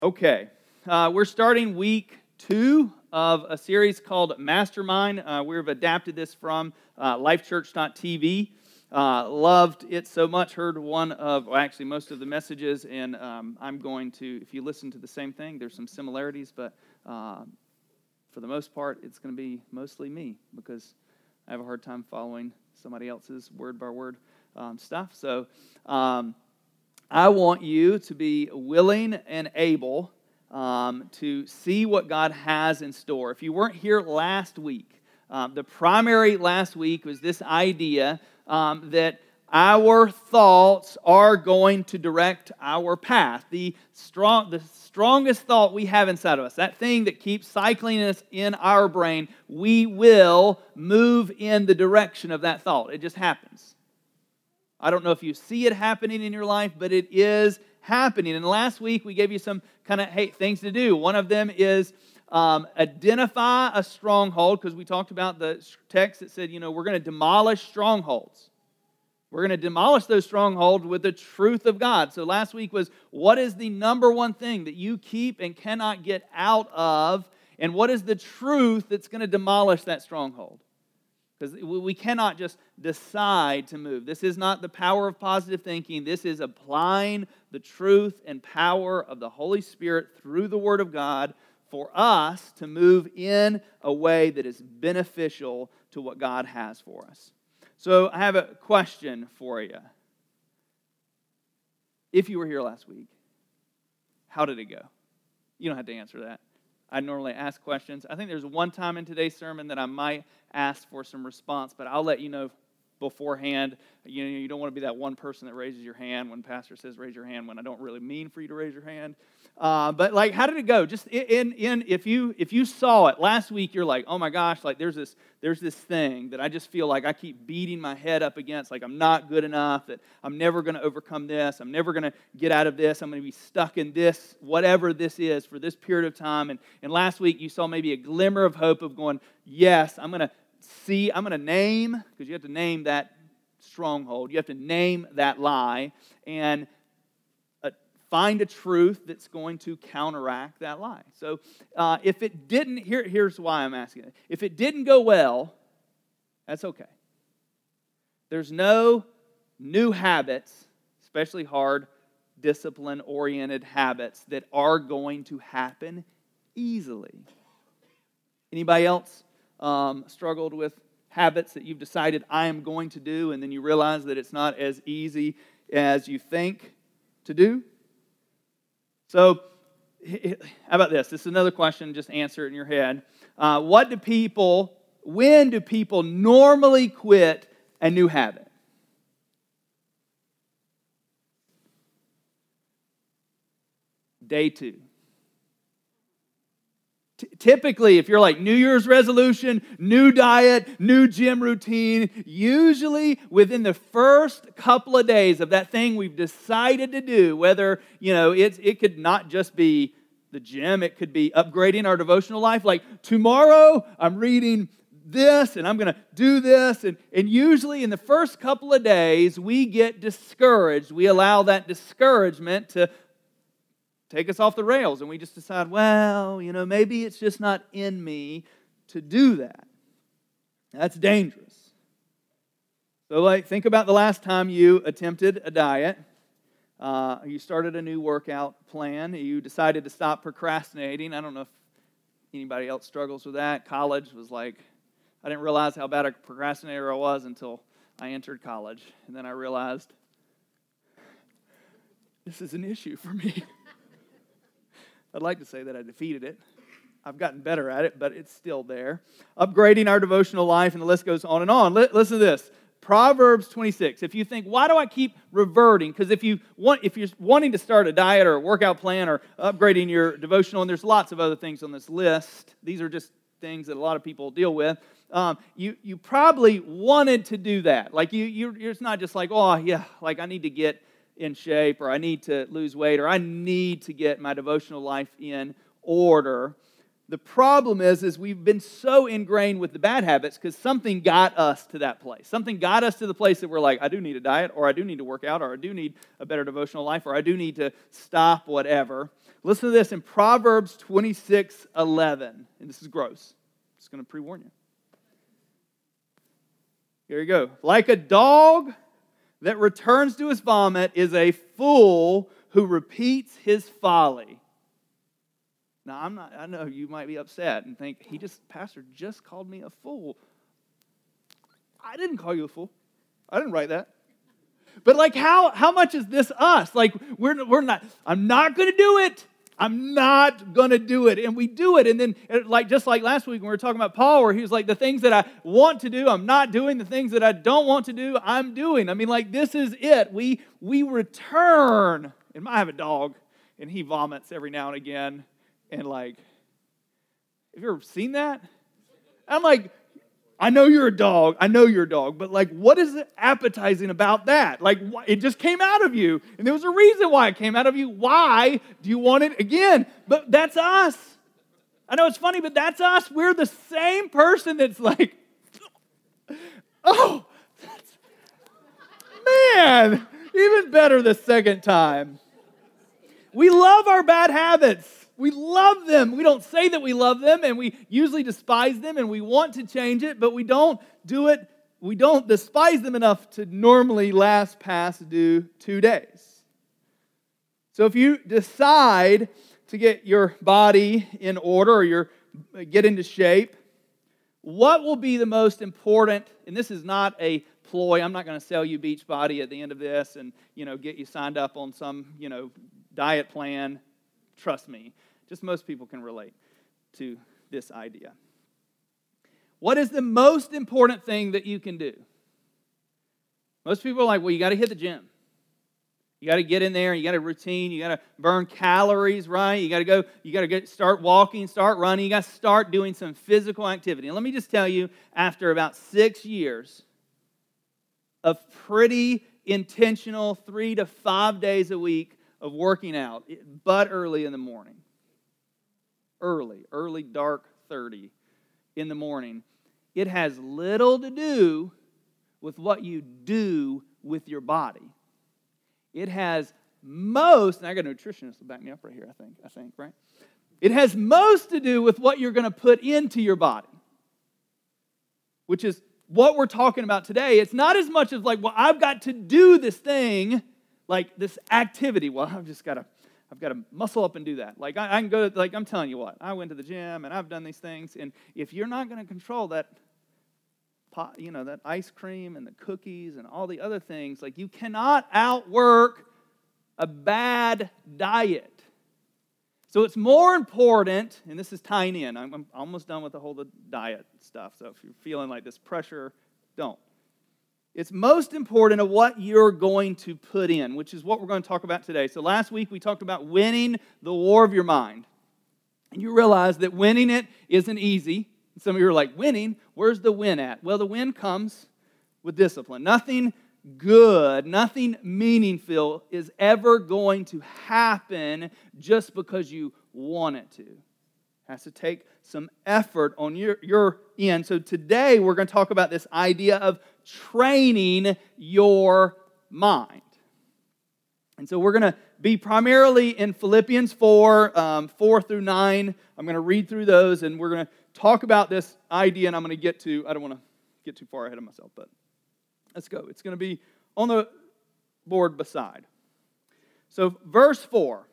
Okay, we're starting week 2 of a series called Mastermind. We've adapted this from lifechurch.tv. Loved it so much, heard most of the messages, and I'm going to, if you listen to the same thing, there's some similarities, but for the most part, it's going to be mostly me, because I have a hard time following somebody else's word-by-word stuff. So I want you to be willing and able to see what God has in store. If you weren't here last week, the primary last week was this idea that our thoughts are going to direct our path. The strongest thought we have inside of us, that thing that keeps cycling us in our brain, we will move in the direction of that thought. It just happens. I don't know if you see it happening in your life, but it is happening. And last week we gave you some kind of things to do. One of them is identify a stronghold, because we talked about the text that said, we're going to demolish strongholds. We're going to demolish those strongholds with the truth of God. So last week was, what is the number one thing that you keep and cannot get out of? And what is the truth that's going to demolish that stronghold? Because we cannot just decide to move. This is not the power of positive thinking. This is applying the truth and power of the Holy Spirit through the Word of God for us to move in a way that is beneficial to what God has for us. So I have a question for you. If you were here last week, how did it go? You don't have to answer that. I normally ask questions. I think there's one time in today's sermon that I might ask for some response, but I'll let you know beforehand. You don't want to be that one person that raises your hand when pastor says raise your hand when I don't really mean for you to raise your hand. But how did it go? Just if you saw it last week, you're like, oh my gosh, there's this thing that I just feel like I keep beating my head up against, like I'm not good enough, that I'm never going to overcome this, I'm never going to get out of this, I'm going to be stuck in this, whatever this is for this period of time. And last week you saw maybe a glimmer of hope of going, yes, I'm going to name, because you have to name that stronghold, you have to name that lie, and find a truth that's going to counteract that lie. So if it didn't, here's why I'm asking it. If it didn't go well, that's okay. There's no new habits, especially hard, discipline-oriented habits, that are going to happen easily. Anybody else struggled with habits that you've decided I am going to do, and then you realize that it's not as easy as you think to do? So, how about this? This is another question, just answer it in your head. When do people normally quit a new habit? Day 2. Typically, if you're like New Year's resolution, new diet, new gym routine, usually within the first couple of days of that thing we've decided to do, whether, it could not just be the gym, it could be upgrading our devotional life. Like, tomorrow I'm reading this and I'm going to do this. And usually in the first couple of days, we get discouraged. We allow that discouragement to take us off the rails, and we just decide, maybe it's just not in me to do that. That's dangerous. So, think about the last time you attempted a diet. You started a new workout plan. You decided to stop procrastinating. I don't know if anybody else struggles with that. College was I didn't realize how bad a procrastinator I was until I entered college. And then I realized, this is an issue for me. I'd like to say that I defeated it. I've gotten better at it, but it's still there. Upgrading our devotional life, and the list goes on and on. Listen to this. Proverbs 26. If you think, why do I keep reverting? Because if you're wanting to start a diet or a workout plan or upgrading your devotional, and there's lots of other things on this list. These are just things that a lot of people deal with. You probably wanted to do that. It's not just I need to get in shape, or I need to lose weight, or I need to get my devotional life in order. The problem is we've been so ingrained with the bad habits because something got us to that place. Something got us to the place that we're I do need a diet, or I do need to work out, or I do need a better devotional life, or I do need to stop whatever. Listen to this in Proverbs 26:11. And this is gross. I'm just going to pre-warn you. Here you go. Like a dog that returns to his vomit is a fool who repeats his folly. Now, I know you might be upset and think, Pastor just called me a fool. I didn't call you a fool. I didn't write that. But like, how much is this us? Like, we're not, I'm not going to do it. I'm not going to do it. And we do it. And then, just like last week when we were talking about Paul, where he was like, the things that I want to do, I'm not doing. The things that I don't want to do, I'm doing. I mean, like, this is it. We return. And I have a dog, and he vomits every now and again. And like, have you ever seen that? I'm like, I know you're a dog, but like, what is appetizing about that? Like, it just came out of you, and there was a reason why it came out of you. Why do you want it again? But that's us. I know it's funny, but that's us. We're the same person that's like, oh, man, even better the second time. We love our bad habits. We love them. We don't say that we love them, and we usually despise them, and we want to change it, but we don't do it. We don't despise them enough to normally last past due 2 days. So if you decide to get your body in order or get into shape, what will be the most important, and this is not a ploy, I'm not going to sell you Beachbody at the end of this and, get you signed up on some, diet plan. Trust me. Just most people can relate to this idea. What is the most important thing that you can do? Most people are like, well, you got to hit the gym. You got to get in there, you got a routine, you got to burn calories, right? You got to start walking, start running, you got to start doing some physical activity. And let me just tell you, after about 6 years of pretty intentional 3 to 5 days a week of working out, but early in the morning, early dark 30 in the morning, it has little to do with what you do with your body. It has most, and I got a nutritionist to back me up right here, I think, right? It has most to do with what you're going to put into your body, which is what we're talking about today. It's not as much as like, well, I've got to do this thing, like this activity. Well, I've got to muscle up and do that. Like I can go, like I'm telling you what, I went to the gym and I've done these things, and if you're not going to control that, that ice cream and the cookies and all the other things, like you cannot outwork a bad diet. So it's more important, and this is tying in. I'm almost done with the whole diet stuff. So if you're feeling like this pressure, don't. It's most important of what you're going to put in, which is what we're going to talk about today. So last week we talked about winning the war of your mind. And you realize that winning it isn't easy. Some of you are like, winning? Where's the win at? Well, the win comes with discipline. Nothing good, nothing meaningful is ever going to happen just because you want it to. It has to take some effort on your end. So today we're going to talk about this idea of training your mind. And so we're going to be primarily in Philippians 4, 4 through 9. I'm going to read through those, and we're going to talk about this idea, and I'm going to get to, I don't want to get too far ahead of myself, but let's go. It's going to be on the board beside. So verse 4,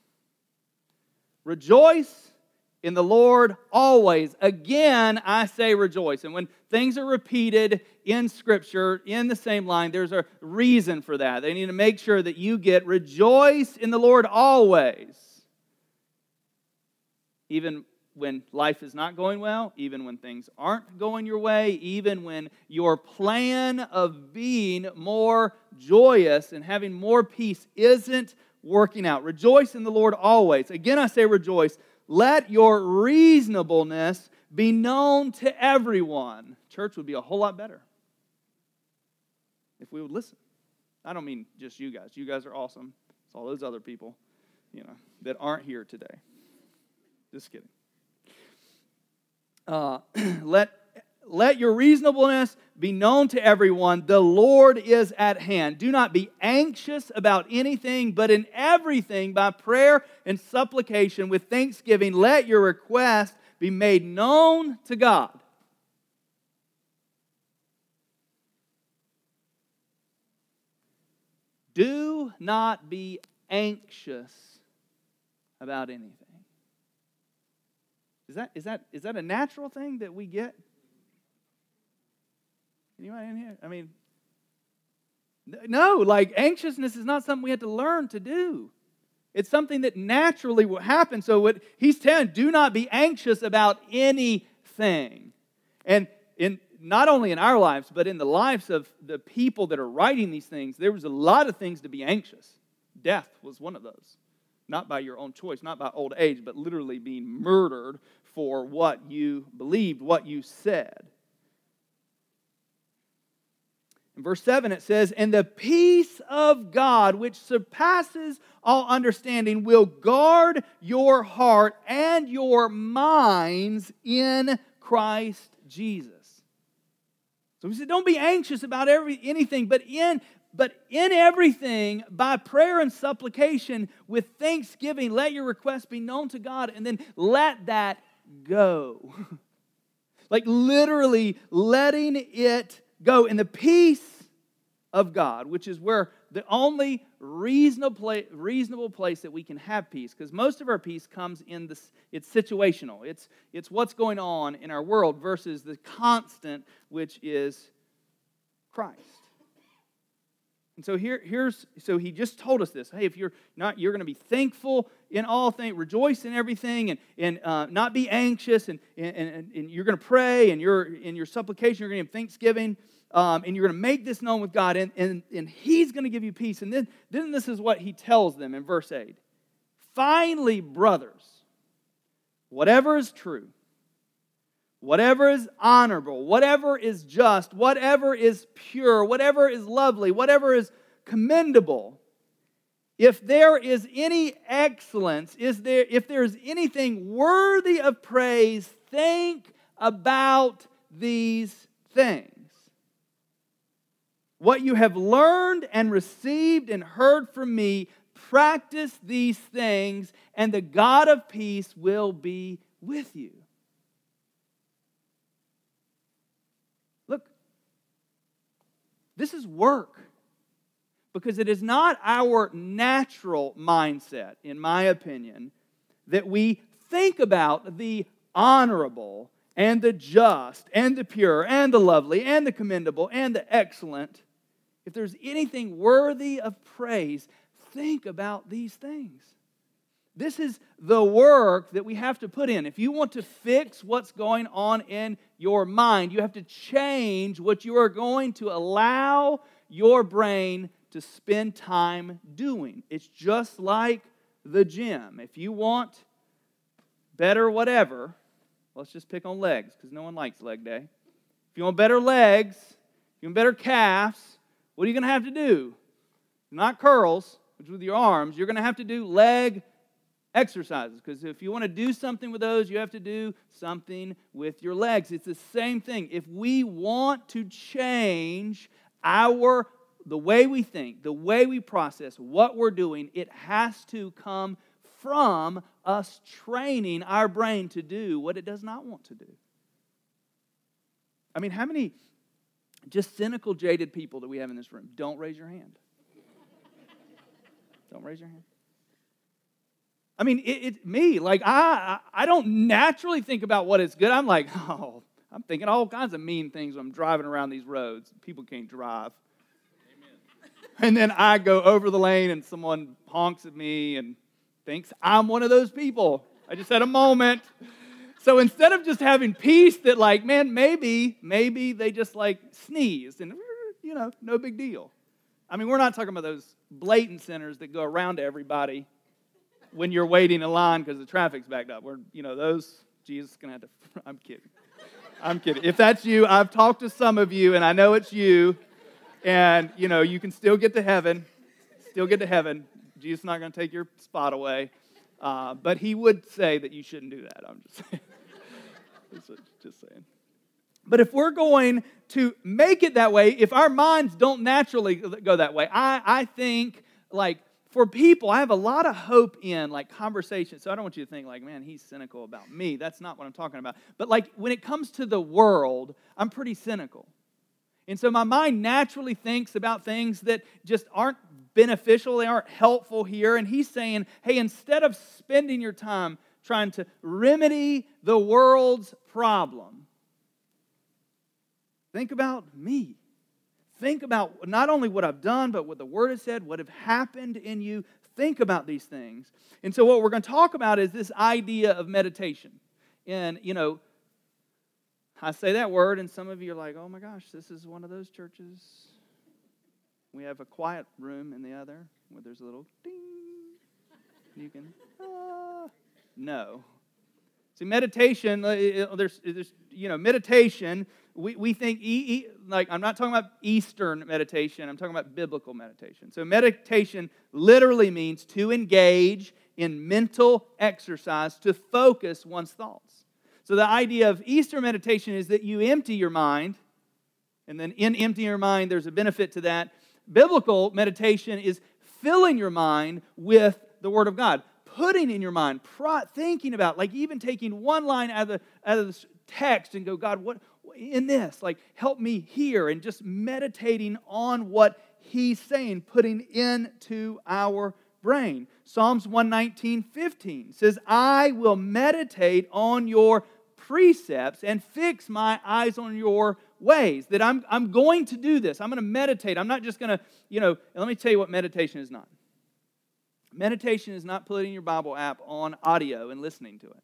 rejoice in the Lord always. Again, I say rejoice. And when things are repeated in Scripture, in the same line, there's a reason for that. They need to make sure that you get rejoice in the Lord always. Even when life is not going well, even when things aren't going your way, even when your plan of being more joyous and having more peace isn't working out. Rejoice in the Lord always. Again, I say rejoice. Let your reasonableness be known to everyone. Church would be a whole lot better if we would listen. I don't mean just you guys. You guys are awesome. It's all those other people, that aren't here today. Just kidding. Let let your reasonableness be known to everyone. The Lord is at hand. Do not be anxious about anything, but in everything, by prayer and supplication with thanksgiving, let your request be made known to God. Do not be anxious about anything. Is that a natural thing that we get? Anybody in here? I mean, no, like anxiousness is not something we have to learn to do. It's something that naturally will happen. So what he's telling, do not be anxious about anything. And not only in our lives, but in the lives of the people that are writing these things, there was a lot of things to be anxious. Death was one of those. Not by your own choice, not by old age, but literally being murdered for what you believed, what you said. In verse 7 it says, and the peace of God, which surpasses all understanding, will guard your heart and your minds in Christ Jesus. So we said, don't be anxious about anything, but in everything, by prayer and supplication, with thanksgiving, let your requests be known to God, and then let that go. Like literally letting it go. In the peace of God, which is where the only reasonable place that we can have peace, because most of our peace comes in this, it's situational. It's what's going on in our world versus the constant, which is Christ. And so so he just told us this. Hey, if you're going to be thankful in all things, rejoice in everything, and not be anxious, and you're going to pray, and in your supplication, you're going to have thanksgiving, and you're going to make this known with God, and he's going to give you peace. And then this is what he tells them in verse 8. Finally, brothers, whatever is true, whatever is honorable, whatever is just, whatever is pure, whatever is lovely, whatever is commendable, if there is any excellence, if there is anything worthy of praise, think about these things. What you have learned and received and heard from me, practice these things, and the God of peace will be with you. Look, this is work, because it is not our natural mindset, in my opinion, that we think about the honorable and the just and the pure and the lovely and the commendable and the excellent. If there's anything worthy of praise, think about these things. This is the work that we have to put in. If you want to fix what's going on in your mind, you have to change what you are going to allow your brain to spend time doing. It's just like the gym. If you want better whatever, let's just pick on legs, because no one likes leg day. If you want better legs, if you want better calves, what are you going to have to do? Not curls, which with your arms. You're going to have to do leg exercises, because if you want to do something with those, you have to do something with your legs. It's the same thing. If we want to change the way we think, the way we process what we're doing, it has to come from us training our brain to do what it does not want to do. I mean, how many just cynical, jaded people do we have in this room? Don't raise your hand. Don't raise your hand. I mean, it's me. Like, I don't naturally think about what is good. I'm like, I'm thinking all kinds of mean things when I'm driving around these roads. People can't drive. Amen. And then I go over the lane and someone honks at me and thinks I'm one of those people. I just had a moment. So instead of just having peace that like, man, maybe they just like sneezed and, no big deal. I mean, we're not talking about those blatant sinners that go around to everybody when you're waiting in line because the traffic's backed up. Those, Jesus is going to have to, I'm kidding. If that's you, I've talked to some of you and I know it's you. And, you can still get to heaven. Jesus is not going to take your spot away. But he would say that you shouldn't do that. I'm just saying. Just saying. But if we're going to make it that way, if our minds don't naturally go that way, I think, like, for people, I have a lot of hope in, like, conversation. So I don't want you to think, like, man, he's cynical about me. That's not what I'm talking about. But, like, when it comes to the world, I'm pretty cynical. And so my mind naturally thinks about things that just aren't beneficial, they aren't helpful here. And he's saying, hey, instead of spending your time trying to remedy the world's problem, think about me. Think about not only what I've done, but what the Word has said, what have happened in you. Think about these things. And so what we're going to talk about is this idea of meditation. And, I say that word, and some of you are like, oh my gosh, this is one of those churches. We have a quiet room in the other where there's a little ding. You can, no. See, meditation, meditation, we think, like, I'm not talking about Eastern meditation, I'm talking about biblical meditation. So meditation literally means to engage in mental exercise, to focus one's thoughts. So the idea of Eastern meditation is that you empty your mind, and then in emptying your mind, there's a benefit to that. Biblical meditation is filling your mind with the Word of God. Putting in your mind, thinking about, like even taking one line out of the text and go, God, what in this? Like, help me here, and just meditating on what He's saying, putting into our brain. Psalms 119:15 says, I will meditate on your precepts and fix my eyes on your ways. That I'm going to do this. I'm going to meditate. I'm not just going to, let me tell you what meditation is not. Meditation is not putting your Bible app on audio and listening to it.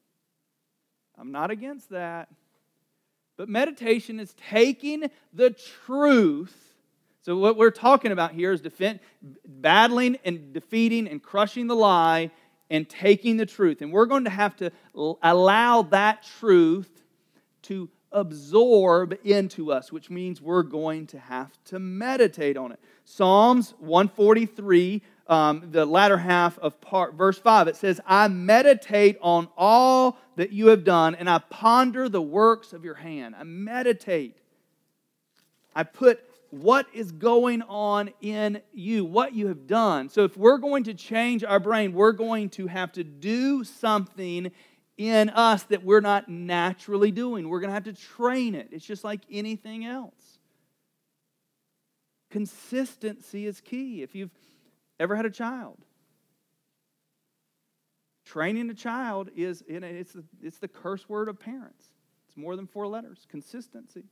I'm not against that. But meditation is taking the truth. So what we're talking about here is battling and defeating and crushing the lie and taking the truth. And we're going to have to allow that truth to absorb into us, which means we're going to have to meditate on it. Psalms 143, the latter half of verse 5, it says, I meditate on all that you have done, and I ponder the works of your hand. I meditate. I put what is going on in you, what you have done. So if we're going to change our brain, we're going to have to do something in us that we're not naturally doing. We're going to have to train it. It's just like anything else. Consistency is key. If you've ever had a child, training a child it's the curse word of parents. It's more than 4 letters. Consistency.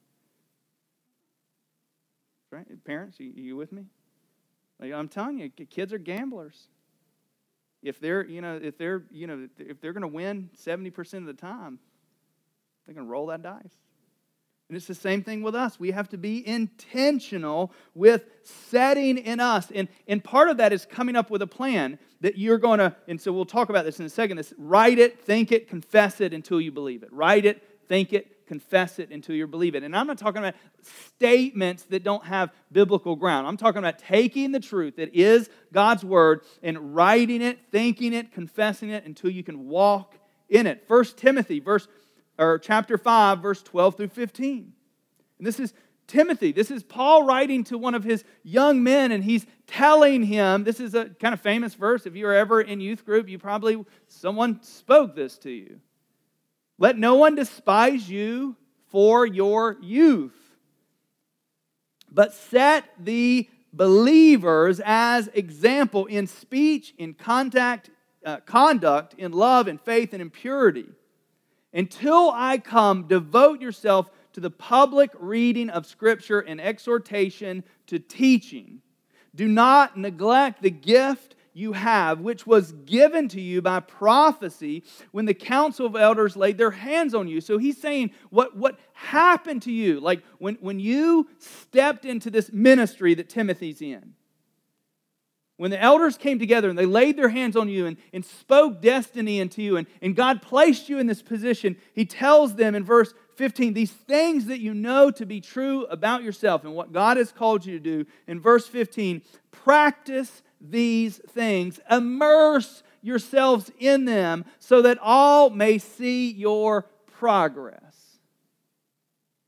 Right? Parents, you with me? Like, I'm telling you, kids are gamblers. If they're going to win 70% of the time, they're going to roll that dice. And it's the same thing with us. We have to be intentional with setting in us. And part of that is coming up with a plan that you're going to, and so we'll talk about this in a second, write it, think it, confess it until you believe it. Write it, think it, confess it until you believe it. And I'm not talking about statements that don't have biblical ground. I'm talking about taking the truth that is God's Word and writing it, thinking it, confessing it until you can walk in it. 1 Timothy chapter 5, verse 12 through 15. And this is Timothy. This is Paul writing to one of his young men, and he's telling him, this is a kind of famous verse. If you were ever in youth group, someone spoke this to you. Let no one despise you for your youth, but set the believers as example in speech, in conduct, in love, in faith, and in purity. Until I come, devote yourself to the public reading of Scripture and exhortation to teaching. Do not neglect the gift you have, which was given to you by prophecy when the council of elders laid their hands on you. So he's saying what happened to you, like when you stepped into this ministry that Timothy's in. When the elders came together and they laid their hands on you and spoke destiny into you, and God placed you in this position, He tells them in verse 15, these things that you know to be true about yourself and what God has called you to do. In verse 15, practice these things, immerse yourselves in them so that all may see your progress.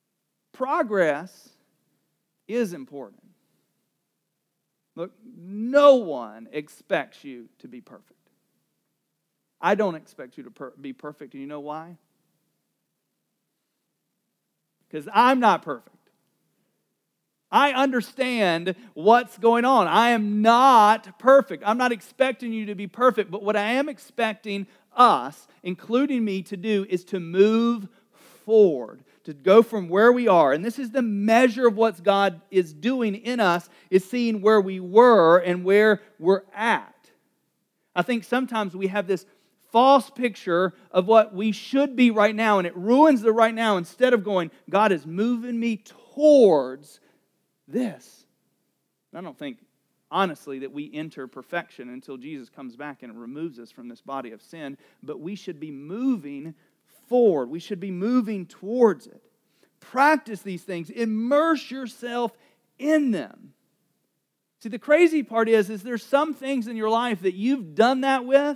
progress is important. Look, no one expects you to be perfect. I don't expect you to be perfect, and you know why? Because I'm not perfect. I understand what's going on. I am not perfect. I'm not expecting you to be perfect, but what I am expecting us, including me, to do is to move forward, to go from where we are. And this is the measure of what God is doing in us, is seeing where we were and where we're at. I think sometimes we have this false picture of what we should be right now, and it ruins the right now instead of going, God is moving me towards this. I don't think, honestly, that we enter perfection until Jesus comes back and removes us from this body of sin, but we should be moving forward. We should be moving towards it. Practice these things. Immerse yourself in them. See, the crazy part is there's some things in your life that you've done that with,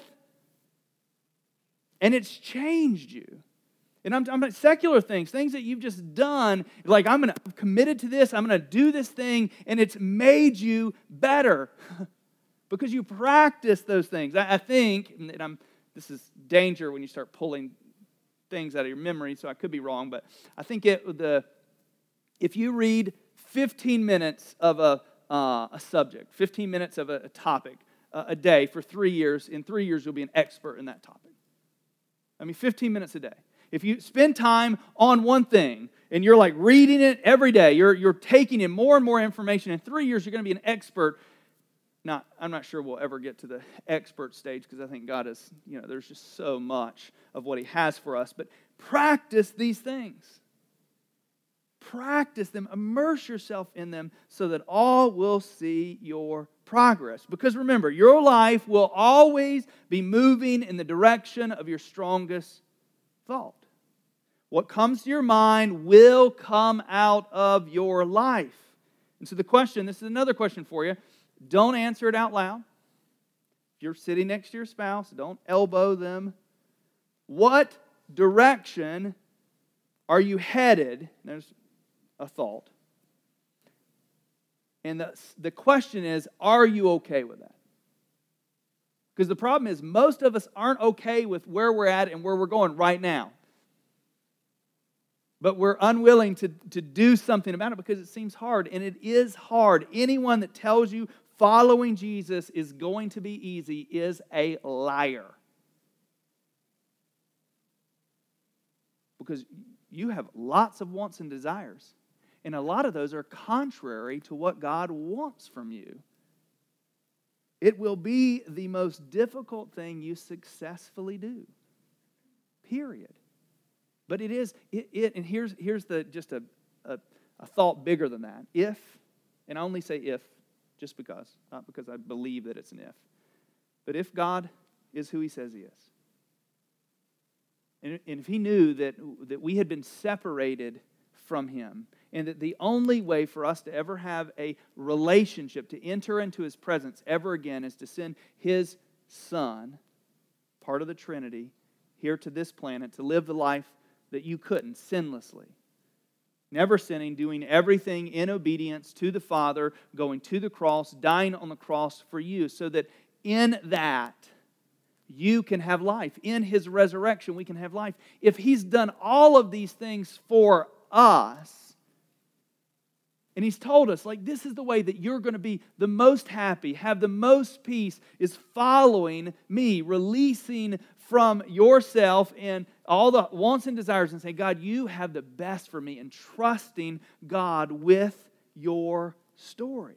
and it's changed you. And I'm talking about secular things that you've just done, like I'm committed to this, I'm going to do this thing, and it's made you better because you practice those things. I think, and this is danger when you start pulling things out of your memory, so I could be wrong, but I think if you read 15 minutes of a subject, 15 minutes of a topic a day for 3 years, in 3 years you'll be an expert in that topic. 15 minutes a day. If you spend time on one thing and you're like reading it every day, you're taking in more and more information, in 3 years you're going to be an expert. Now, I'm not sure we'll ever get to the expert stage because I think God is, there's just so much of what He has for us. But practice these things. Practice them. Immerse yourself in them so that all will see your progress. Because remember, your life will always be moving in the direction of your strongest thought. What comes to your mind will come out of your life. And so this is another question for you. Don't answer it out loud. If you're sitting next to your spouse, don't elbow them. What direction are you headed? There's a thought. And the question is, are you okay with that? Because the problem is most of us aren't okay with where we're at and where we're going right now. But we're unwilling to do something about it because it seems hard. And it is hard. Anyone that tells you following Jesus is going to be easy is a liar. Because you have lots of wants and desires. And a lot of those are contrary to what God wants from you. It will be the most difficult thing you successfully do. Period. But it is, and here's just a thought bigger than that. If, and I only say if, just because, not because I believe that it's an if. But if God is who He says He is, and if He knew that we had been separated from Him, and that the only way for us to ever have a relationship, to enter into His presence ever again, is to send His Son, part of the Trinity, here to this planet to live the life that you couldn't, sinlessly. Never sinning, doing everything in obedience to the Father, going to the cross, dying on the cross for you, so that in that you can have life. In His resurrection, we can have life. If He's done all of these things for us, and He's told us, this is the way that you're going to be the most happy, have the most peace, is following me, releasing from yourself and all the wants and desires and say, God, you have the best for me, and trusting God with your story.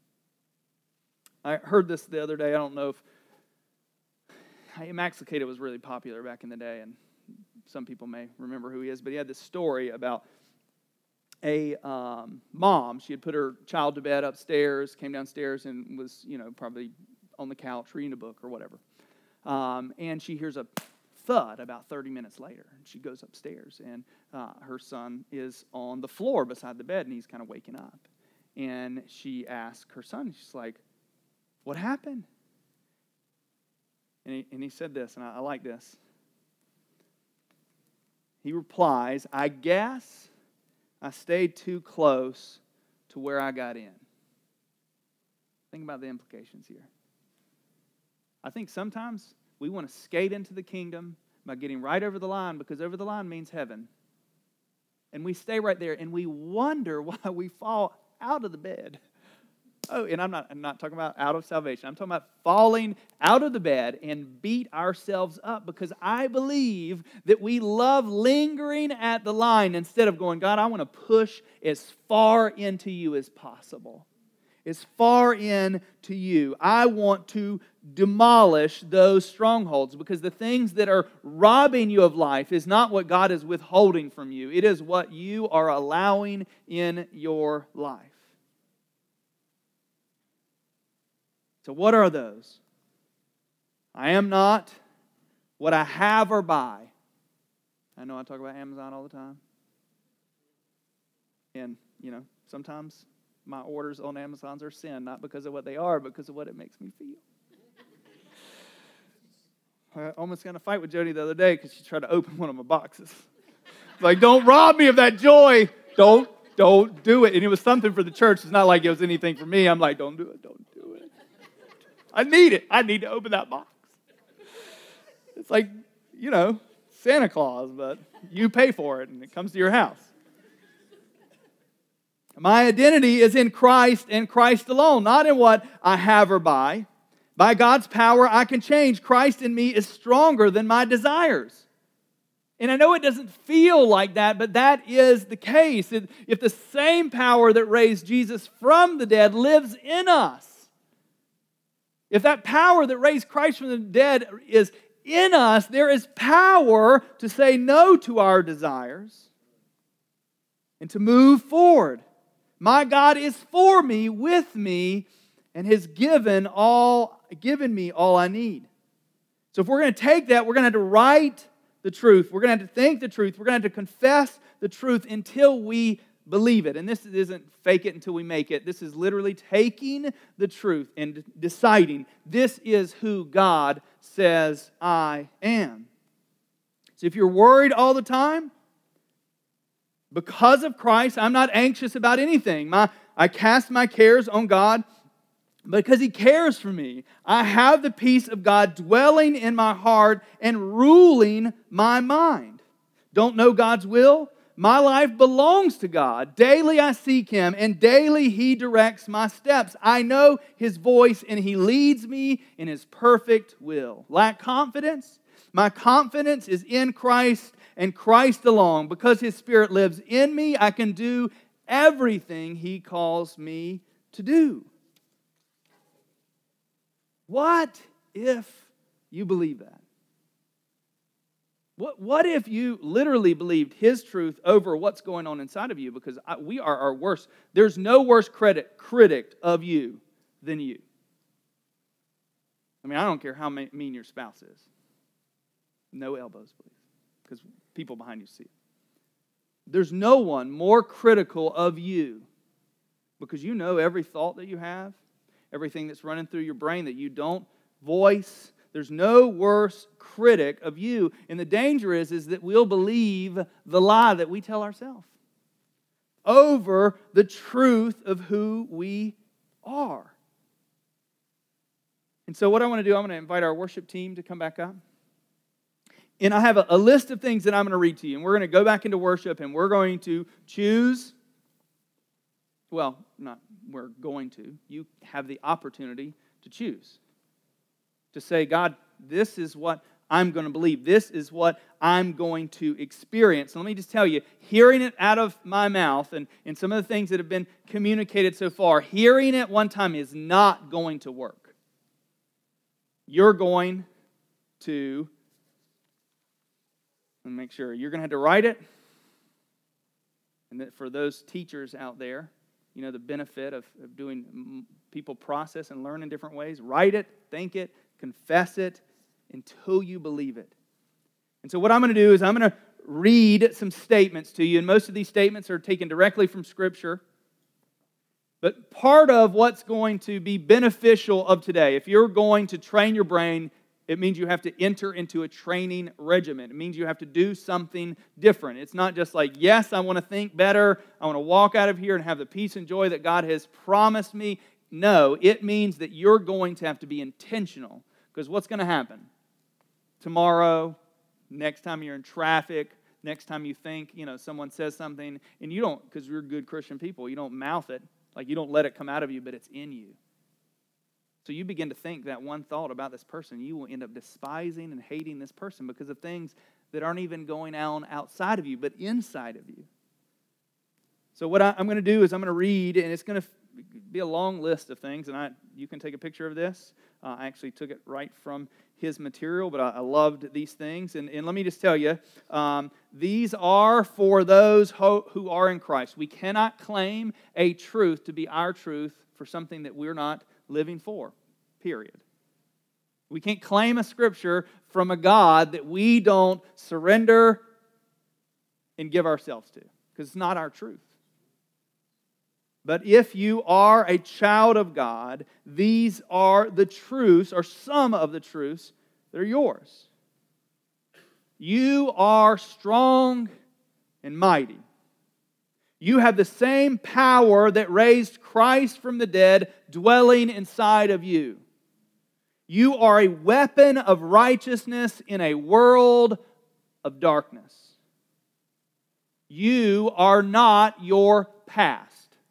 I heard this the other day. I don't know if Max Lucado was really popular back in the day, and some people may remember who he is, but he had this story about a mom. She had put her child to bed upstairs, came downstairs, and was, probably on the couch reading a book or whatever. And she hears a thud about 30 minutes later. And she goes upstairs, and her son is on the floor beside the bed, and he's kind of waking up. And she asks her son, she's like, what happened? And he said this, and I like this. He replies, I guess I stayed too close to where I got in. Think about the implications here. I think sometimes we want to skate into the kingdom by getting right over the line, because over the line means heaven. And we stay right there and we wonder why we fall out of the bed. Oh, and I'm not talking about out of salvation. I'm talking about falling out of the bed and beat ourselves up, because I believe that we love lingering at the line instead of going, God, I want to push as far into you as possible. As far in to you. I want to demolish those strongholds, because the things that are robbing you of life is not what God is withholding from you. It is what you are allowing in your life. So what are those? I am not what I have or buy. I know I talk about Amazon all the time. And, sometimes my orders on Amazon are sin, not because of what they are, but because of what it makes me feel. I almost got in a fight with Jody the other day because she tried to open one of my boxes. Like, don't rob me of that joy. Don't do it. And it was something for the church. It's not like it was anything for me. I'm like, don't do it. I need it. I need to open that box. It's like, Santa Claus, but you pay for it and it comes to your house. My identity is in Christ and Christ alone, not in what I have or buy. By God's power, I can change. Christ in me is stronger than my desires. And I know it doesn't feel like that, but that is the case. If the same power that raised Jesus from the dead lives in us, if that power that raised Christ from the dead is in us, there is power to say no to our desires and to move forward. My God is for me, with me, and has given me all I need. So if we're going to take that, we're going to have to write the truth. We're going to have to think the truth. We're going to have to confess the truth until we believe it. And this isn't fake it until we make it. This is literally taking the truth and deciding this is who God says I am. So if you're worried all the time, because of Christ, I'm not anxious about anything. I cast my cares on God because He cares for me. I have the peace of God dwelling in my heart and ruling my mind. Don't know God's will? My life belongs to God. Daily I seek Him, and daily He directs my steps. I know His voice, and He leads me in His perfect will. Lack confidence? My confidence is in Christ and Christ alone. Because His Spirit lives in me, I can do everything He calls me to do. What if you believe that? What if you literally believed His truth over what's going on inside of you? Because we are our worst. There's no worse critic of you than you. I don't care how mean your spouse is. No elbows, please, because people behind you see it. There's no one more critical of you, because you know every thought that you have, everything that's running through your brain that you don't voice. There's no worse critic of you. And the danger is that we'll believe the lie that we tell ourselves over the truth of who we are. And so what I want to do, I'm going to invite our worship team to come back up. And I have a list of things that I'm going to read to you. And we're going to go back into worship and we're going to choose. Well, not we're going to. You have the opportunity to choose. To say, God, this is what I'm going to believe. This is what I'm going to experience. And let me just tell you, hearing it out of my mouth and some of the things that have been communicated so far, hearing it one time is not going to work. You're going to, and make sure, you're going to have to write it. And that for those teachers out there, you know the benefit of doing people process and learn in different ways. Write it, think it, confess it until you believe it. And so what I'm going to do is I'm going to read some statements to you. And most of these statements are taken directly from Scripture. But part of what's going to be beneficial of today, if you're going to train your brain, It means you have to enter into a training regimen. It means you have to do something different. It's not just like, yes, I want to think better. I want to walk out of here and have the peace and joy that God has promised me. No, it means that you're going to have to be intentional. Because what's going to happen? Tomorrow, next time you're in traffic, next time you think, someone says something, and you don't, because we're good Christian people, you don't mouth it, like you don't let it come out of you, but it's in you. So you begin to think that one thought about this person, you will end up despising and hating this person because of things that aren't even going on outside of you, but inside of you. So what I'm going to do is I'm going to read, and it's going to be a long list of things, and you can take a picture of this. I actually took it right from his material, but I loved these things. And let me just tell you, these are for those who are in Christ. We cannot claim a truth to be our truth for something that we're not living for, period. We can't claim a scripture from a God that we don't surrender and give ourselves to, because it's not our truth. But if you are a child of God, these are the truths, or some of the truths, that are yours. You are strong and mighty. You have the same power that raised Christ from the dead dwelling inside of you. You are a weapon of righteousness in a world of darkness. You are not your past.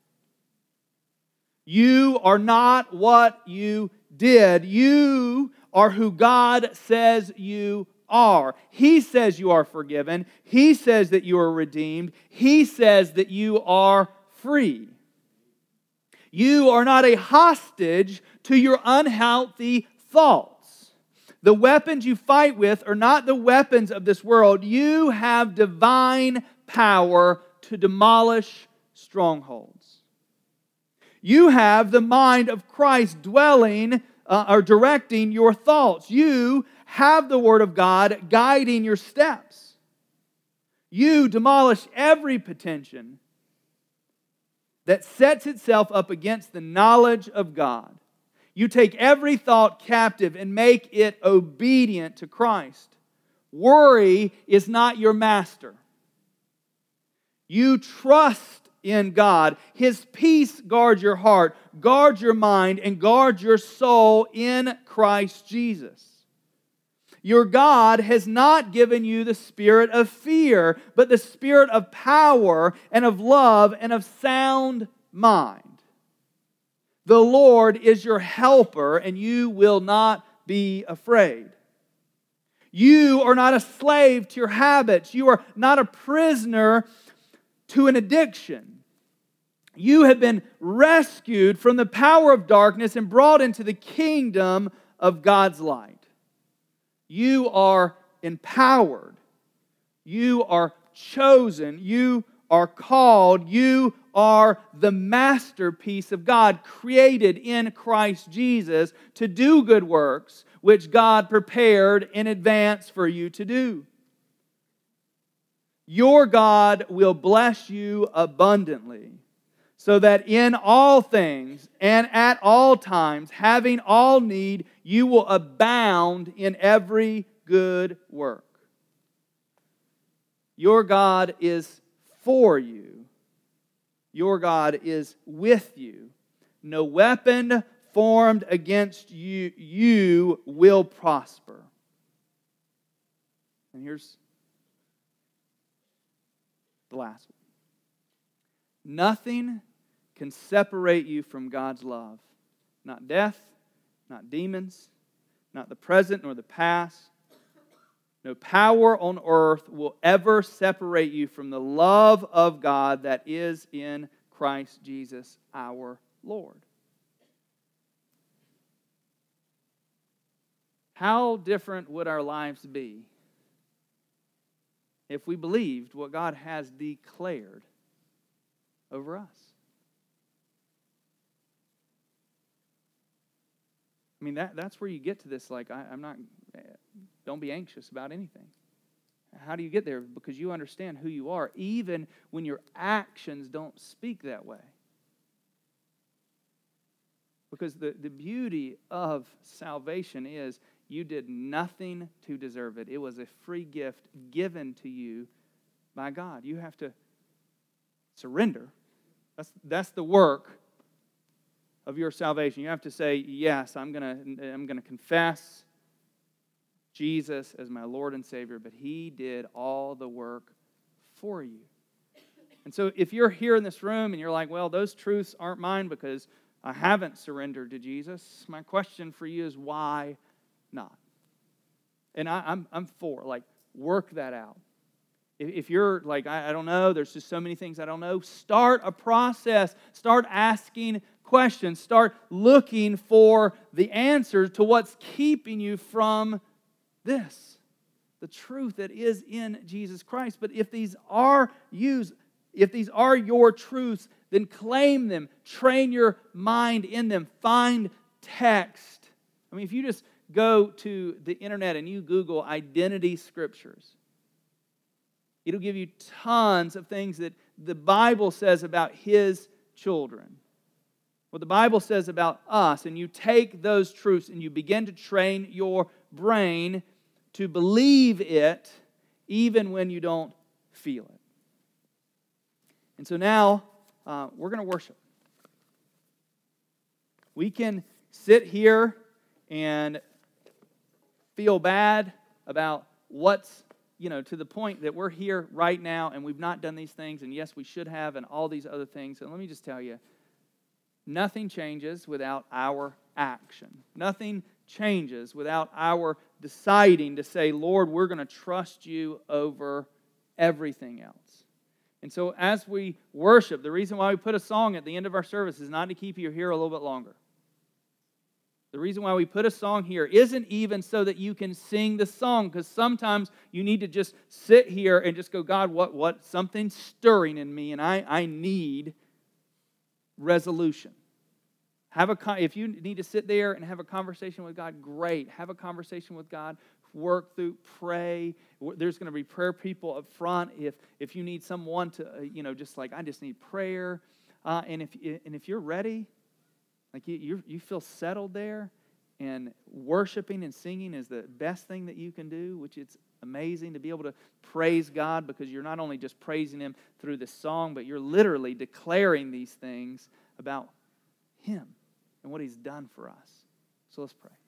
You are not what you did. You are who God says you are. He says you are forgiven. He says that you are redeemed. He says that you are free. You are not a hostage to your unhealthy thoughts. The weapons you fight with are not the weapons of this world. You have divine power to demolish strongholds. You have the mind of Christ dwelling or directing your thoughts. You have the Word of God guiding your steps. You demolish every pretension that sets itself up against the knowledge of God. You take every thought captive and make it obedient to Christ. Worry is not your master. You trust in God. His peace guards your heart, guards your mind, and guards your soul in Christ Jesus. Your God has not given you the spirit of fear, but the spirit of power and of love and of sound mind. The Lord is your helper, and you will not be afraid. You are not a slave to your habits. You are not a prisoner to an addiction. You have been rescued from the power of darkness and brought into the kingdom of God's light. You are empowered. You are chosen. You are called. You are the masterpiece of God, created in Christ Jesus to do good works, which God prepared in advance for you to do. Your God will bless you abundantly, so that in all things and at all times, having all need, you will abound in every good work. Your God is for you. Your God is with you. No weapon formed against you will prosper. And here's the last one. Nothing can separate you from God's love. Not death, not demons, not the present nor the past. No power on earth will ever separate you from the love of God that is in Christ Jesus our Lord. How different would our lives be if we believed what God has declared over us? I mean, that's where you get to this, like, don't be anxious about anything. How do you get there? Because you understand who you are, even when your actions don't speak that way. Because the beauty of salvation is You did nothing to deserve it. It was a free gift given to you by God. You have to surrender. That's the work of your salvation. You have to say, yes, I'm gonna confess Jesus as my Lord and Savior, but He did all the work for you. And so if you're here in this room and you're like, well, those truths aren't mine because I haven't surrendered to Jesus, my question for you is, why not? And I'm for, work that out. If you're like, I don't know, there's just so many things I don't know, start a process. Start asking questions. Start looking for the answer to what's keeping you from this, the truth that is in Jesus Christ. But if these are your truths, then claim them. Train your mind in them. Find text. I mean, if you just go to the internet and you Google identity scriptures, it'll give you tons of things that the Bible says about His children, what the Bible says about us, and you take those truths and you begin to train your brain to believe it even when you don't feel it. And so now we're going to worship. We can sit here and feel bad about what's, to the point that we're here right now and we've not done these things, and yes, we should have, and all these other things. And let me just tell you, nothing changes without our action. Nothing changes without our deciding to say, Lord, we're going to trust You over everything else. And so as we worship, the reason why we put a song at the end of our service is not to keep you here a little bit longer. The reason why we put a song here isn't even so that you can sing the song, because sometimes you need to just sit here and just go, God, what something's stirring in me, and I need resolution. If you need to sit there and have a conversation with God, great. Have a conversation with God. Work through, pray. There's going to be prayer people up front. If you need someone to, I just need prayer. And if you're ready, you feel settled there, and worshiping and singing is the best thing that you can do, which it's amazing to be able to praise God, because you're not only just praising Him through the song, but you're literally declaring these things about Him and what He's done for us. So let's pray.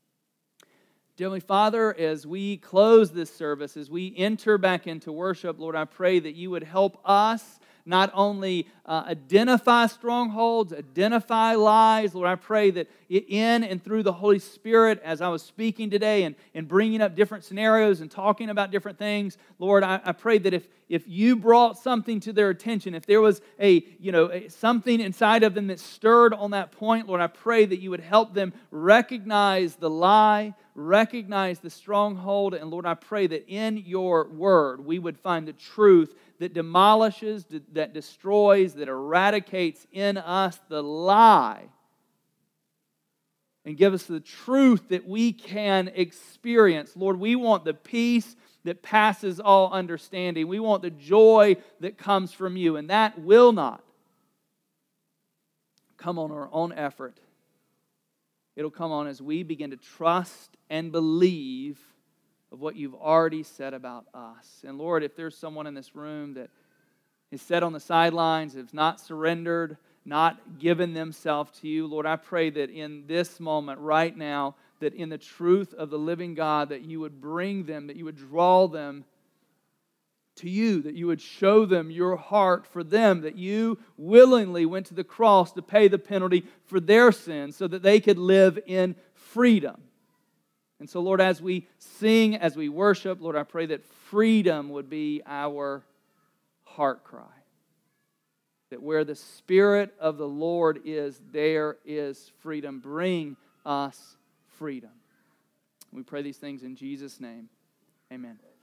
Dear Heavenly Father, as we close this service, as we enter back into worship, Lord, I pray that You would help us not only identify strongholds, identify lies. Lord, I pray that in and through the Holy Spirit, as I was speaking today and bringing up different scenarios and talking about different things, Lord, I pray that if You brought something to their attention, if there was something inside of them that stirred on that point, Lord, I pray that You would help them recognize the lie, recognize the stronghold, and Lord, I pray that in Your Word we would find the truth that demolishes, that destroys, that eradicates in us the lie, and give us the truth that we can experience. Lord, we want the peace that passes all understanding. We want the joy that comes from You, and that will not come on our own effort. It'll come on as we begin to trust and believe of what You've already said about us. And Lord, if there's someone in this room that is set on the sidelines, has not surrendered, not given themselves to You, Lord, I pray that in this moment right now, that in the truth of the living God, that You would bring them, that You would draw them to You, that You would show them Your heart for them, that You willingly went to the cross to pay the penalty for their sins so that they could live in freedom. And so, Lord, as we sing, as we worship, Lord, I pray that freedom would be our heart cry. That where the Spirit of the Lord is, there is freedom. Bring us freedom. We pray these things in Jesus' name. Amen.